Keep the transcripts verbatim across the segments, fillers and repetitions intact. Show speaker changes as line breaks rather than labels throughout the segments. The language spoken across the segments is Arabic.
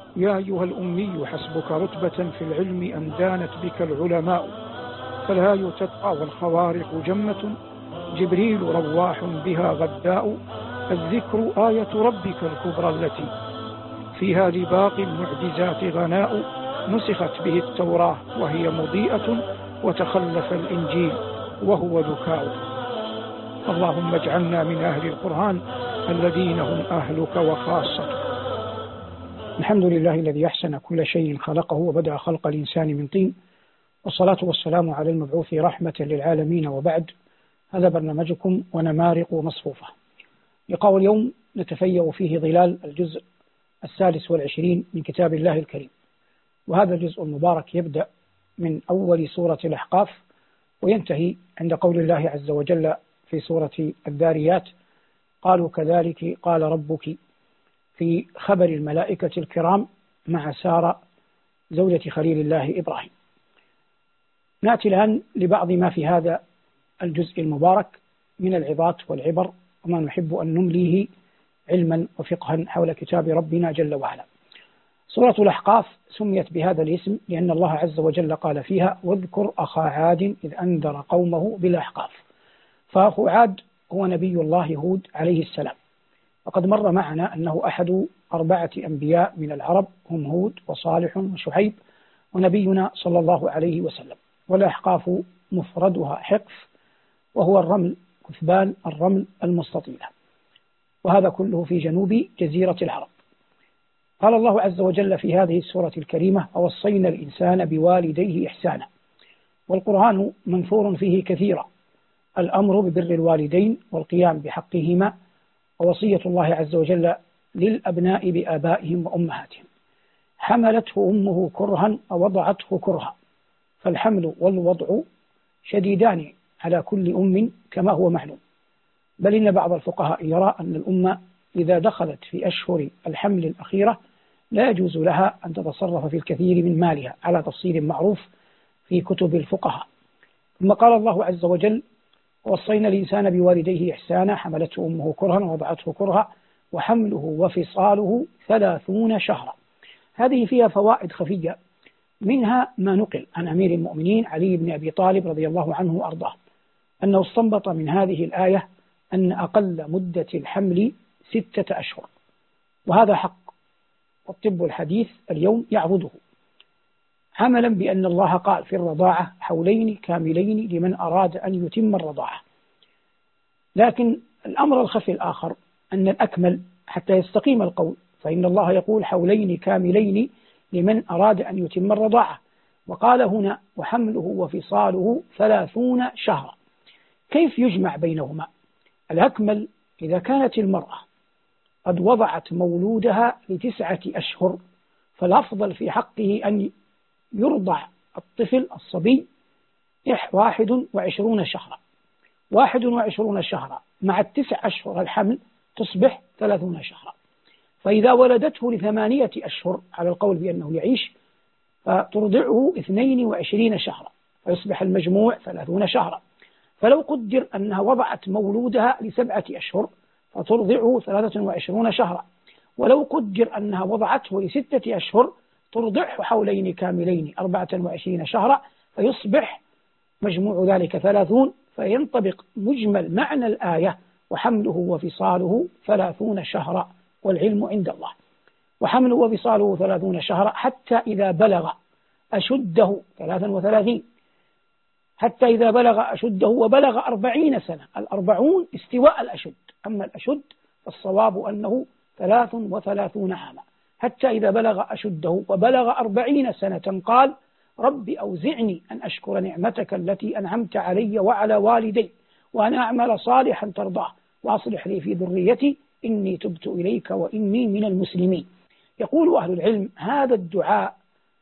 يا أيها الأمي حسبك رتبة في العلم أن دانت بك العلماء، فالهاي تتقى والخوارق جمة، جبريل رواح بها غداء. الذكر آية ربك الكبرى التي فيها لباقي المعجزات غناء، نسخت به التوراة وهي مضيئة، وتخلف الإنجيل وهو ذكاء. اللهم اجعلنا من أهل القرآن الذين هم أهلك وخاصتك. الحمد لله الذي أحسن كل شيء خلقه وبدأ خلق الإنسان من طين، والصلاة والسلام على المبعوث رحمة للعالمين، وبعد. هذا برنامجكم ونمارق مصفوفة. لقاء اليوم نتفيأ فيه ظلال الجزء الثالث والعشرين من كتاب الله الكريم، وهذا الجزء المبارك يبدأ من أول سورة الأحقاف وينتهي عند قول الله عز وجل في سورة الذاريات: قالوا كذلك قال ربك، في خبر الملائكة الكرام مع سارة زوجة خليل الله إبراهيم. نأتي الآن لبعض ما في هذا الجزء المبارك من العظات والعبر، وما نحب أن نمليه علما وفقها حول كتاب ربنا جل وعلا. سورة الأحقاف سميت بهذا الاسم لأن الله عز وجل قال فيها: واذكر أخا عاد إذ أنذر قومه بالأحقاف. فأخو عاد هو نبي الله هود عليه السلام، وقد مر معنا أنه أحد أربعة أنبياء من العرب، هم هود وصالح وشعيب ونبينا صلى الله عليه وسلم. والأحقاف مفردها حقف، وهو الرمل، كثبان الرمل المستطيلة، وهذا كله في جنوب جزيرة العرب. قال الله عز وجل في هذه السورة الكريمة: ووصينا الإنسان بوالديه إحسانا. والقرآن منثور فيه كثيرا: الأمر ببر الوالدين والقيام بحقهما، ووصية الله عز وجل للأبناء بآبائهم وأمهاتهم. حملته أمه كرها ووضعته كرها، فالحمل والوضع شديدان على كل أم كما هو معلوم. بل إن بعض الفقهاء يرى أن الأمة إذا دخلت في أشهر الحمل الأخيرة لا يجوز لها أن تتصرف في الكثير من مالها، على تفصيل معروف في كتب الفقهاء. ثم قال الله عز وجل: ووصينا الإنسان بوالديه إحسانا، حملته أمه كرها ووضعته كرها وحمله وفصاله ثلاثون شهرا. هذه فيها فوائد خفية، منها ما نقل عن أمير المؤمنين علي بن أبي طالب رضي الله عنه وأرضاه أنه استنبط من هذه الآية أن أقل مدة الحمل ستة أشهر، وهذا حق، والطب الحديث اليوم يعبده، عملا بأن الله قال في الرضاعة: حولين كاملين لمن أراد أن يتم الرضاعة. لكن الأمر الخفي الآخر أن الأكمل حتى يستقيم القول، فإن الله يقول: حولين كاملين لمن أراد أن يتم الرضاعة، وقال هنا: وحمله وفصاله ثلاثون شهرا. كيف يجمع بينهما؟ الأكمل إذا كانت المرأة قد وضعت مولودها لتسعة أشهر، فالأفضل في حقه أن يرضع الطفل الصبي واحد وعشرون شهرا، واحد وعشرون شهرا مع التسع أشهر الحمل تصبح ثلاثون شهرا. فإذا ولدته لثمانية أشهر على القول بأنه يعيش، فترضعه اثنين وعشرين شهرا، فيصبح المجموع ثلاثون شهرا. فلو قدر أنها وضعت مولودها لسبعة أشهر فترضعه ثلاثة وعشرون شهرا، ولو قدر أنها وضعته لستة أشهر ترضعه حولين كاملين أربعة وعشرين شهرا، فيصبح مجموع ذلك ثلاثون، فينطبق مجمل معنى الآية: وحمله وفصاله ثلاثون شهرا، والعلم عند الله. وحمله وفصاله ثلاثون شهرا حتى إذا بلغ أشده ثلاثا وثلاثين، حتى إذا بلغ أشده وبلغ أربعين سنة. الأربعون استواء الأشد، أما الأشد فالصواب أنه ثلاث وثلاثون عاما. حتى إذا بلغ أشده وبلغ أربعين سنة قال: رب أوزعني أن أشكر نعمتك التي أنعمت علي وعلى والدي، وأن أعمل صالحا ترضاه، وأصلح لي في ذريتي إني تبت إليك وإني من المسلمين. يقول أهل العلم: هذا الدعاء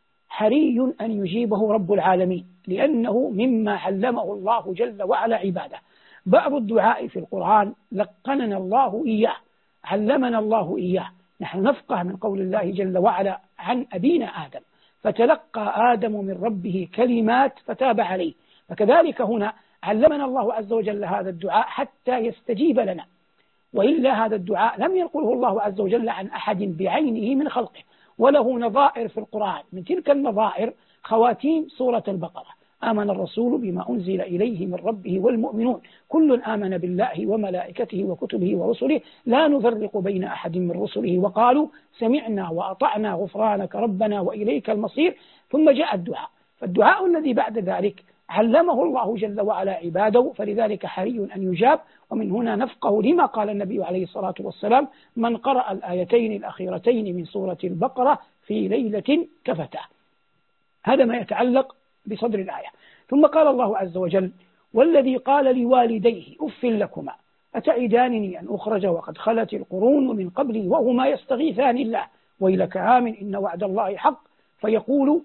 حري أن يجيبه رب العالمين، لأنه مما علمه الله جل وعلا عباده. بعض الدعاء في القرآن لقننا الله إياه، علمنا الله إياه. نحن نفقه من قول الله جل وعلا عن أبينا آدم: فتلقى آدم من ربه كلمات فتاب عليه. فكذلك هنا علمنا الله عز وجل هذا الدعاء حتى يستجيب لنا، وإلا هذا الدعاء لم ينقله الله عز وجل عن أحد بعينه من خلقه، وله نظائر في القرآن. من تلك النظائر خواتيم سورة البقرة: آمن الرسول بما أنزل إليه من ربه والمؤمنون كل آمن بالله وملائكته وكتبه ورسله لا نفرق بين أحد من رسله وقالوا سمعنا وأطعنا غفرانك ربنا وإليك المصير. ثم جاء الدعاء، فالدعاء الذي بعد ذلك علمه الله جل وعلا عباده، فلذلك حري أن يجاب. ومن هنا نفقه لما قال النبي عليه الصلاة والسلام: من قرأ الآيتين الأخيرتين من سورة البقرة في ليلة كفتاه. هذا ما يتعلق بصدر الآية. ثم قال الله عز وجل: والذي قال لوالديه أف لكما أتعدانني أن أخرج وقد خلت القرون من قبلي وهما يستغيثان الله ويلك آمن إن وعد الله حق فيقول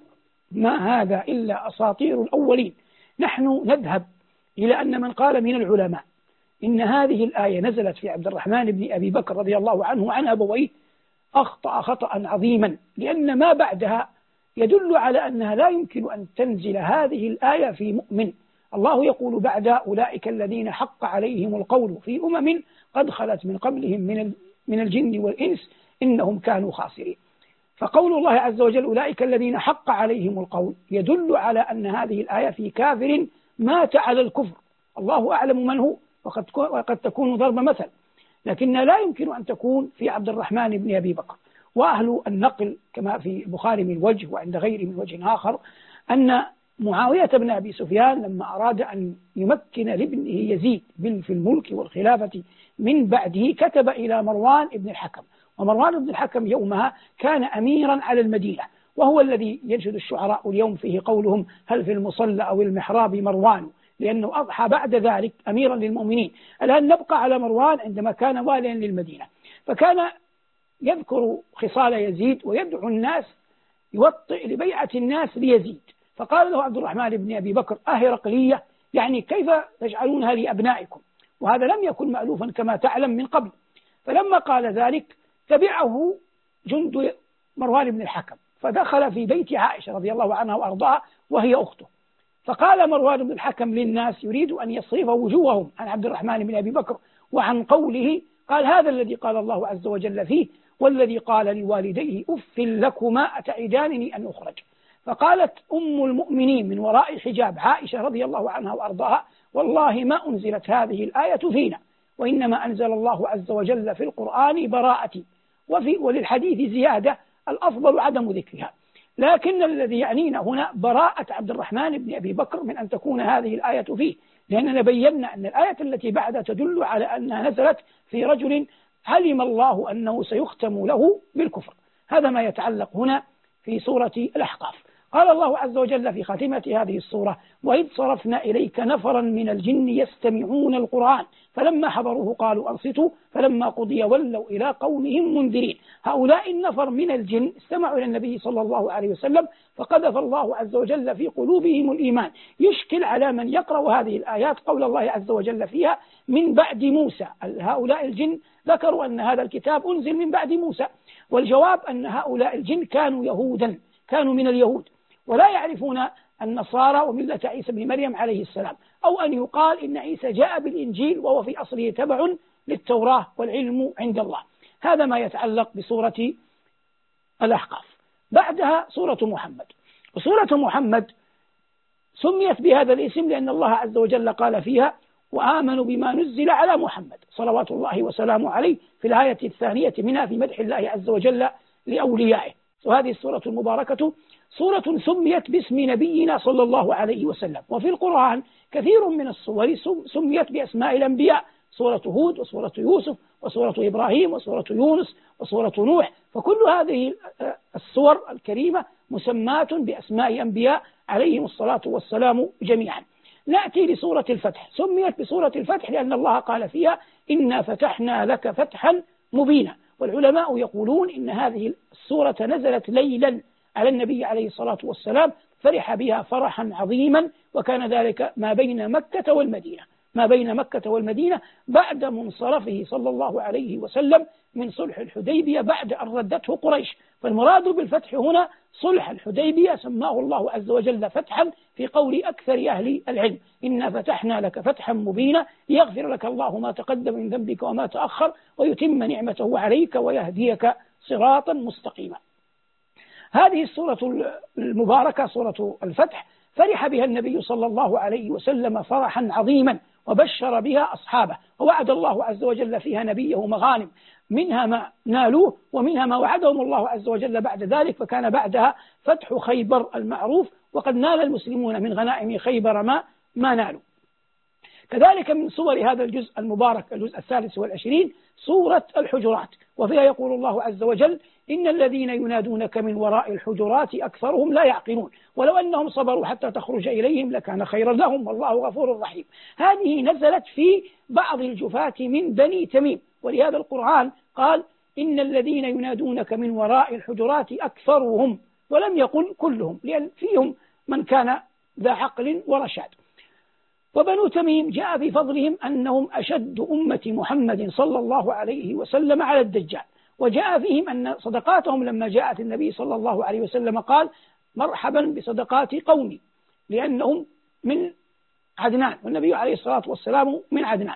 ما هذا إلا أساطير الأولين. نحن نذهب إلى أن من قال من العلماء إن هذه الآية نزلت في عبد الرحمن بن أبي بكر رضي الله عنه وعن أبويه أخطأ خطأ عظيما، لأن ما بعدها يدل على أنها لا يمكن أن تنزل هذه الآية في مؤمن. الله يقول بعد: أولئك الذين حق عليهم القول في أمم قد خلت من قبلهم من من الجن والإنس إنهم كانوا خاسرين. فقول الله عز وجل أولئك الذين حق عليهم القول يدل على أن هذه الآية في كافر مات على الكفر، الله أعلم من هو، وقد وقد تكون ضرب مثل، لكنها لا يمكن أن تكون في عبد الرحمن بن أبي بكر. وأهل النقل كما في البخاري من وجه وعند غيره من وجه آخر أن معاوية بن أبي سفيان لما أراد أن يمكن لابنه يزيد في الملك والخلافة من بعده كتب إلى مروان بن الحكم، ومروان بن الحكم يومها كان أميرا على المدينة، وهو الذي ينشد الشعراء اليوم فيه قولهم: هل في المصلى أو المحراب مروان، لأنه أضحى بعد ذلك أميرا للمؤمنين. الآن نبقى على مروان عندما كان واليا للمدينة، فكان يذكر خصال يزيد ويدعو الناس، يوطئ لبيعة الناس ليزيد. فقال له عبد الرحمن بن أبي بكر: أهرقلية، يعني كيف تجعلونها لأبنائكم؟ وهذا لم يكن مألوفا كما تعلم من قبل. فلما قال ذلك تبعه جند مروان بن الحكم، فدخل في بيت عائشة رضي الله عنها وأرضاها وهي أخته، فقال مروان بن الحكم للناس يريد أن يصرف وجوههم عن عبد الرحمن بن أبي بكر وعن قوله، قال: هذا الذي قال الله عز وجل فيه: والذي قال لوالديه أف لكما أتعدانني أن أخرج. فقالت أم المؤمنين من وراء حجاب عائشة رضي الله عنها وأرضاها: والله ما أنزلت هذه الآية فينا، وإنما أنزل الله عز وجل في القرآن براءتي، وفي وللحديث زيادة الأفضل عدم ذكرها. لكن الذي يعنينا هنا براءة عبد الرحمن بن أبي بكر من أن تكون هذه الآية فيه، لأننا بينا أن الآية التي بعدها تدل على أنها نزلت في رجل علم الله أنه سيختم له بالكفر. هذا ما يتعلق هنا في سورة الأحقاف. قال الله عز وجل في خاتمة هذه السورة: وإذ صرفنا إليك نفرا من الجن يستمعون القرآن فلما حضروه قالوا أنصتوا فلما قضي ولوا إلى قومهم منذرين. هؤلاء النفر من الجن استمعوا إلى النبي صلى الله عليه وسلم فقذف الله عز وجل في قلوبهم الإيمان. يشكل على من يقرأ هذه الآيات قول الله عز وجل فيها: من بعد موسى. هؤلاء الجن ذكروا أن هذا الكتاب أنزل من بعد موسى، والجواب أن هؤلاء الجن كانوا يهودا، كانوا من اليهود ولا يعرفون النصارى وملة عيسى بن مريم عليه السلام، أو أن يقال إن عيسى جاء بالإنجيل وهو في أصله تبع للتوراة والعلم عند الله. هذا ما يتعلق بسورة الأحقاف. بعدها سورة محمد، وسورة محمد سميت بهذا الاسم لأن الله عز وجل قال فيها: وآمنوا بما نزل على محمد صلوات الله وسلامه عليه، في الآية الثانية منها في مدح الله عز وجل لأوليائه. وهذه السورة المباركة سورة سميت باسم نبينا صلى الله عليه وسلم. وفي القرآن كثير من السور سميت بأسماء الأنبياء: سورة هود وسورة يوسف وسورة إبراهيم وسورة يونس وسورة نوح. فكل هذه السور الكريمة مسمات بأسماء أنبياء عليهم الصلاة والسلام جميعا. نأتي لسورة الفتح. سميت بسورة الفتح لأن الله قال فيها: إنا فتحنا لك فتحا مبينا. والعلماء يقولون إن هذه السورة نزلت ليلا على النبي عليه الصلاة والسلام، فرح بها فرحا عظيما، وكان ذلك ما بين مكة والمدينة ما بين مكة والمدينة بعد منصرفه صلى الله عليه وسلم من صلح الحديبية بعد أن ردته قريش. فالمراد بالفتح هنا صلح الحديبية، سماه الله عز وجل فتحا في قول أكثر أهل العلم: إنا فتحنا لك فتحا مبينا ليغفر لك الله ما تقدم من ذنبك وما تأخر ويتم نعمته عليك ويهديك صراطا مستقيما. هذه السورة المباركة سورة الفتح فرح بها النبي صلى الله عليه وسلم فرحا عظيما وبشر بها أصحابه، ووعد الله عز وجل فيها نبيه مغانم، منها ما نالوه ومنها ما وعدهم الله عز وجل بعد ذلك، فكان بعدها فتح خيبر المعروف، وقد نال المسلمون من غنائم خيبر ما ما نالوا. كذلك من صور هذا الجزء المبارك الجزء الثالث والعشرين سورة الحجرات، وفيها يقول الله عز وجل: إن الذين ينادونك من وراء الحجرات أكثرهم لا يعقلون ولو أنهم صبروا حتى تخرج إليهم لكان خيرا لهم والله غفور رحيم. هذه نزلت في بعض الجفاة من بني تميم، ولهذا القرآن قال: إن الذين ينادونك من وراء الحجرات أكثرهم، ولم يقل كلهم، لأن فيهم من كان ذا عقل ورشاد. وبنو تميم جاء في فضلهم أنهم أشد أمة محمد صلى الله عليه وسلم على الدجال، وجاء فيهم أن صدقاتهم لما جاءت النبي صلى الله عليه وسلم قال: مرحبا بصدقات قومي، لأنهم من عدنان والنبي عليه الصلاة والسلام من عدنان.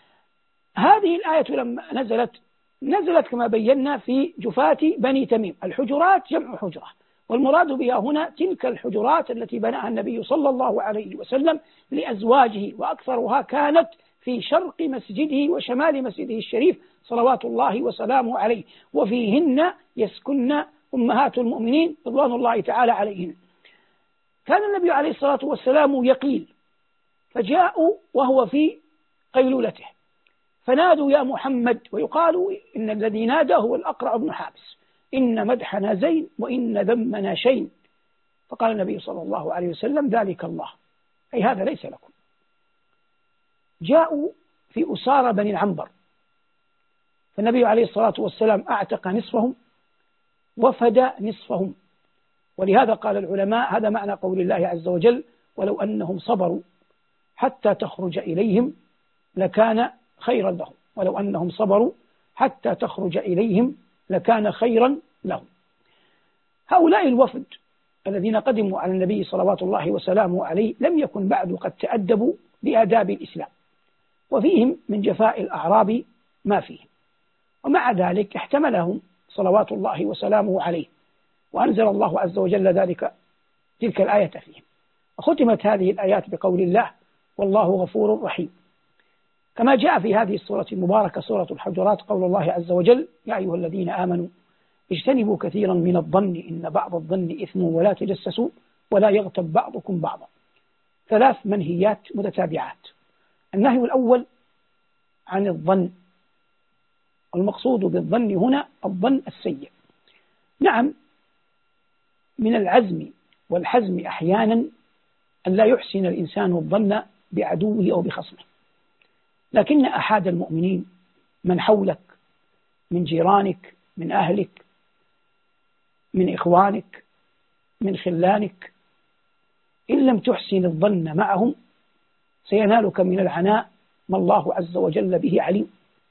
هذه الآية لما نزلت نزلت كما بينا في جفاة بني تميم. الحجرات جمع حجرة، والمراد بها هنا تلك الحجرات التي بناها النبي صلى الله عليه وسلم لأزواجه، وأكثرها كانت في شرق مسجده وشمال مسجده الشريف صلوات الله وسلامه عليه، وفيهن يسكن أمهات المؤمنين رضوان الله تعالى عليهن. كان النبي عليه الصلاة والسلام يقيل، فجاءوا وهو في قيلولته فنادوا: يا محمد. ويقال إن الذي نادى هو الأقرع بن حابس: إن مدحنا زين وإن ذمنا شين. فقال النبي صلى الله عليه وسلم: ذلك الله، أي هذا ليس لكم. جاءوا في أسارة بني العنبر، فالنبي عليه الصلاة والسلام أعتق نصفهم وفدى نصفهم، ولهذا قال العلماء هذا معنى قول الله عز وجل: ولو أنهم صبروا حتى تخرج إليهم لكان خيرا لهم، ولو أنهم صبروا حتى تخرج إليهم لكان خيرا لهم. هؤلاء الوفد الذين قدموا على النبي صلوات الله وسلامه عليه لم يكن بعد قد تأدبوا بآداب الإسلام، وفيهم من جفاء الأعراب ما فيهم، ومع ذلك احتملهم صلوات الله وسلامه عليه، وأنزل الله عز وجل ذلك تلك الآية فيهم. وختمت هذه الآيات بقول الله: والله غفور رحيم. كما جاء في هذه السورة المباركة سورة الحجرات قول الله عز وجل: يا أيها الذين آمنوا اجتنبوا كثيرا من الظن إن بعض الظن إثم ولا تجسسوا ولا يغتب بعضكم بعضا. ثلاث منهيات متتابعات. النهي الأول عن الظن، والمقصود بالظن هنا الظن السيء. نعم، من العزم والحزم أحيانا أن لا يحسن الإنسان الظن بعدوه أو بخصمه، لكن أحد المؤمنين من حولك من جيرانك من أهلك من إخوانك من خلانك إن لم تحسن الظن معهم سينالك من العناء ما الله عز وجل به عليم.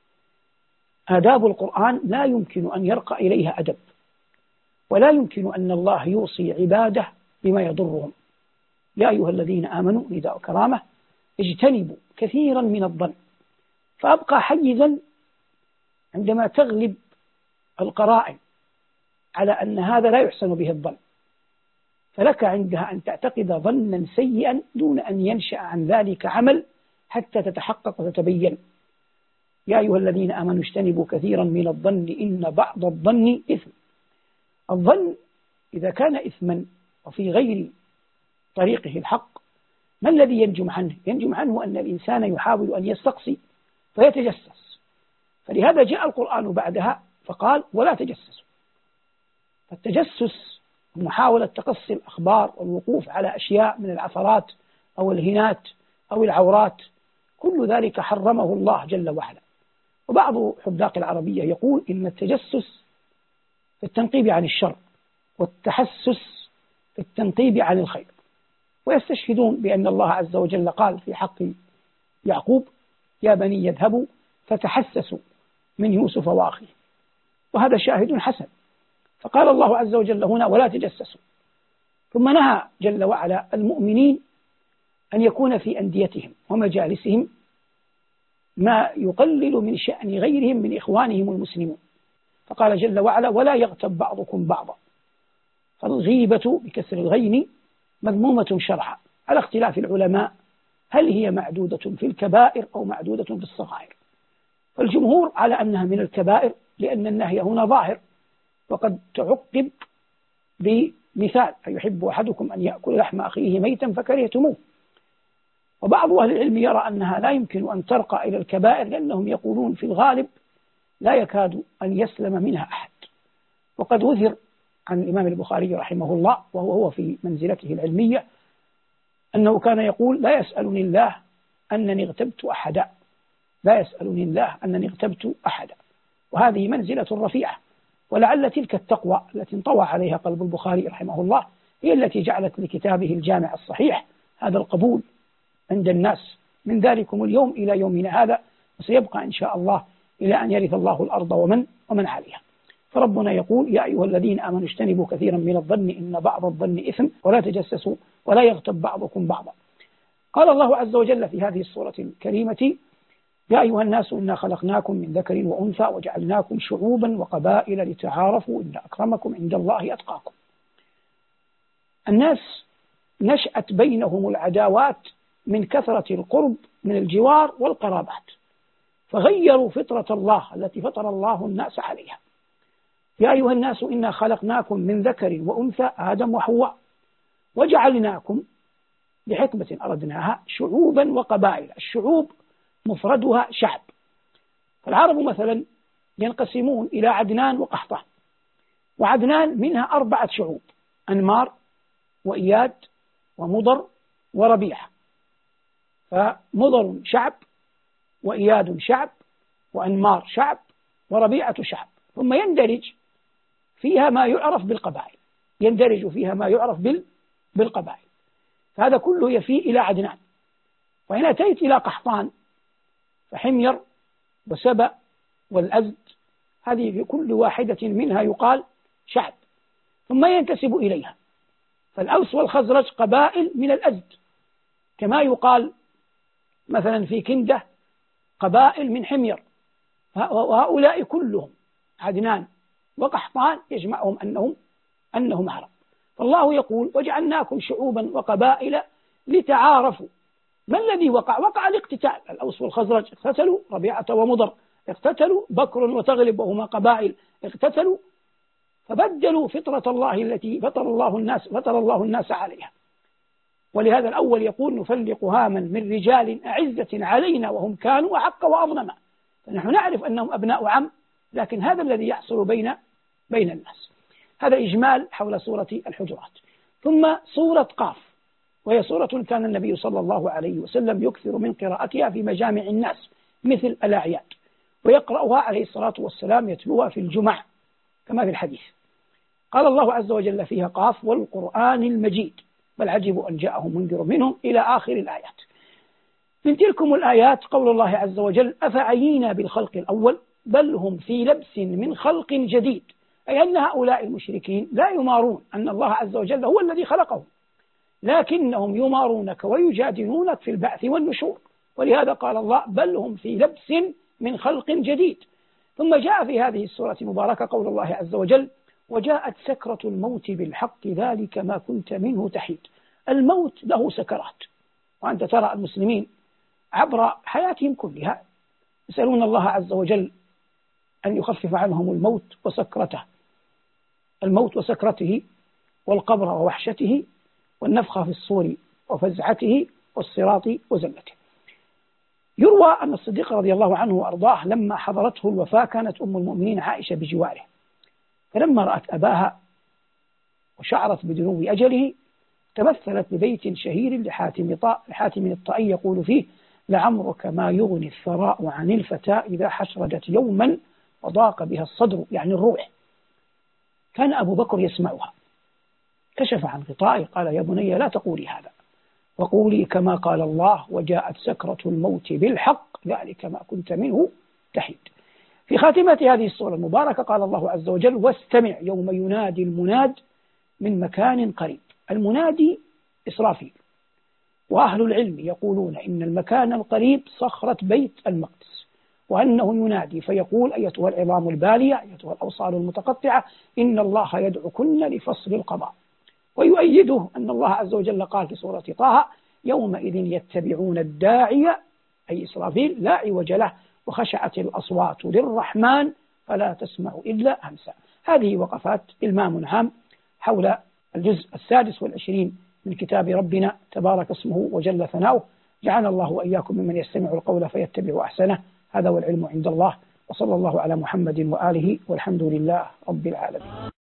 آداب القرآن لا يمكن أن يرقى إليها أدب، ولا يمكن أن الله يوصي عباده بما يضرهم. يا أيها الذين آمنوا نداء كرامة اجتنبوا كثيرا من الظن، فأبقى حيزا عندما تغلب القرائن على أن هذا لا يحسن به الظن، فلك عندها أن تعتقد ظنا سيئا دون أن ينشأ عن ذلك عمل حتى تتحقق وتتبين. يا أيها الذين آمنوا اجتنبوا كثيرا من الظن إن بعض الظن إثم. الظن إذا كان إثما وفي غير طريقه الحق ما الذي ينجم عنه؟ ينجم عنه أن الإنسان يحاول أن يستقصي فيتجسس، فلهذا جاء القرآن بعدها فقال: ولا تجسسوا. فالتجسس محاولة تقصي الأخبار والوقوف على أشياء من العثرات أو الهنات أو العورات، كل ذلك حرمه الله جل وعلا. وبعض حذاق العربية يقول إن التجسس في التنقيب عن الشر، والتحسس في التنقيب عن الخير، ويستشهدون بأن الله عز وجل قال في حق يعقوب: يا بني يذهبوا فتحسسوا من يوسف وأخيه، وهذا شاهد حسن. فقال الله عز وجل هنا: ولا تجسسوا. ثم نهى جل وعلا المؤمنين أن يكون في أنديتهم ومجالسهم ما يقلل من شأن غيرهم من إخوانهم المسلمون، فقال جل وعلا: ولا يغتب بعضكم بعضا. فالغيبة بكسر الغين مذمومة شرعا على اختلاف العلماء هل هي معدودة في الكبائر أو معدودة في الصغائر. فالجمهور على أنها من الكبائر لأن النهي هنا ظاهر، وقد تعقب بمثال أيحب أحدكم أن يأكل لحم أخيه ميتا فكرهتموه. وبعض أهل العلم يرى أنها لا يمكن أن ترقى إلى الكبائر لأنهم يقولون في الغالب لا يكاد أن يسلم منها أحد. وقد وثر عن الإمام البخاري رحمه الله وهو هو في منزلته العلمية أنه كان يقول لا يسألني الله أنني اغتبت أحدا، لا يسألني الله أنني اغتبت أحدا. وهذه منزلة رفيعة، ولعل تلك التقوى التي انطوى عليها قلب البخاري رحمه الله هي التي جعلت لكتابه الجامع الصحيح هذا القبول عند الناس من ذلكم اليوم إلى يومنا هذا، وسيبقى إن شاء الله إلى أن يرث الله الأرض ومن ومن عليها. فربنا يقول يا أيها الذين آمنوا اجتنبوا كثيرا من الظن إن بعض الظن إثم ولا تجسسوا ولا يغتب بعضكم بعضا. قال الله عز وجل في هذه السورة الكريمة يا أيها الناس إنا خلقناكم من ذكر وأنثى وجعلناكم شعوبا وقبائل لتعارفوا إن أكرمكم عند الله أتقاكم. الناس نشأت بينهم العداوات من كثرة القرب من الجوار والقرابات، فغيروا فطرة الله التي فطر الله الناس عليها. يا أيها الناس إنا خلقناكم من ذكر وأنثى آدم وحواء وجعلناكم لحكمة أردناها شعوبا وقبائل. الشعوب مفردها شعب، فالعرب مثلا ينقسمون إلى عدنان وقحطان، وعدنان منها أربعة شعوب أنمار وإياد ومضر وربيعة. فمضر شعب وإياد شعب وأنمار شعب وربيعة شعب، ثم يندرج فيها ما يعرف بالقبائل، يندرج فيها ما يعرف بالقبائل. فهذا كله يفي إلى عدنان. وإن أتيت إلى قحطان فحمير وسبأ والأزد، هذه في كل واحدة منها يقال شعب ثم ينتسب إليها. فالأوس والخزرج قبائل من الأزد، كما يقال مثلا في كندة قبائل من حمير، وهؤلاء كلهم عدنان وقحطان يجمعهم أنهم أنهم عرب. فالله يقول وجعلناكم شعوبا وقبائل لتعارفوا. ما الذي وقع؟ وقع الاقتتال. الأوس والخزرج اقتتلوا، ربيعة ومضر اقتتلوا، بكر وتغلب وهما قبائل اقتتلوا، فبدلوا فطرة الله التي فطر الله الناس فطر الله الناس عليها. ولهذا الأول يقول نفلق هاما من رجال أعزة علينا وهم كانوا أحق وأظلما. فنحن نعرف أنهم أبناء عم، لكن هذا الذي يحصل بين بين الناس. هذا إجمال حول سورة الحجرات. ثم سورة قاف، وهي سورة كان النبي صلى الله عليه وسلم يكثر من قراءتها في مجامع الناس مثل الأعياد، ويقرأها عليه الصلاة والسلام يتلوها في الجمع كما في الحديث. قال الله عز وجل فيها قاف والقرآن المجيد بل عجبوا أن جاءهم منذر منهم إلى آخر الآيات. من تلكم الآيات قول الله عز وجل أفعينا بالخلق الأول بل هم في لبس من خلق جديد، أي أن هؤلاء المشركين لا يمارون أن الله عز وجل هو الذي خلقهم، لكنهم يمارونك ويجادلونك في البعث والنشور. ولهذا قال الله بل هم في لبس من خلق جديد. ثم جاء في هذه السورة المباركة قول الله عز وجل وجاءت سكرة الموت بالحق ذلك ما كنت منه تحيد. الموت له سكرات، وأنت ترى المسلمين عبر حياتهم كلها يسألون الله عز وجل أن يخفف عنهم الموت وسكرته، الموت وسكرته والقبر ووحشته والنفخة في الصور وفزعته والصراط وزلته. يروى أن الصديق رضي الله عنه وأرضاه لما حضرته الوفاة كانت أم المؤمنين عائشة بجواره، فلما رأت أباها وشعرت بدنو أجله تمثلت ببيت شهير لحاتم لحاتم الطائي يقول فيه لعمرك ما يغني الثراء عن الفتاة إذا حشرجت يوما وضاق بها الصدر، يعني الروح. كان أبو بكر يسمعها، كشف عن غطائه قال يا بني لا تقولي هذا وقولي كما قال الله وجاءت سكرة الموت بالحق ذلك ما كنت منه تحيد. في خاتمة هذه السورة المباركة قال الله عز وجل واستمع يوم ينادي المناد من مكان قريب. المنادي إسرافيل، وأهل العلم يقولون إن المكان القريب صخرة بيت المقدس، وأنه ينادي فيقول أيتها العظام البالية أيتها الأوصال المتقطعة إن الله يدعوكن لفصل القضاء. ويؤيده أن الله عز وجل قال في سورة طه يومئذ يتبعون الداعي أي إسرافيل لا عوج له وخشعت الأصوات للرحمن فلا تسمع إلا همسا. هذه وقفات إلمام عام حول الجزء السادس والعشرين من كتاب ربنا تبارك اسمه وجل ثناؤه. جعل الله وإياكم ممن يستمع القول فيتبع أحسنه. هذا والعلم عند الله، وصلى الله على محمد وآله، والحمد لله رب العالمين.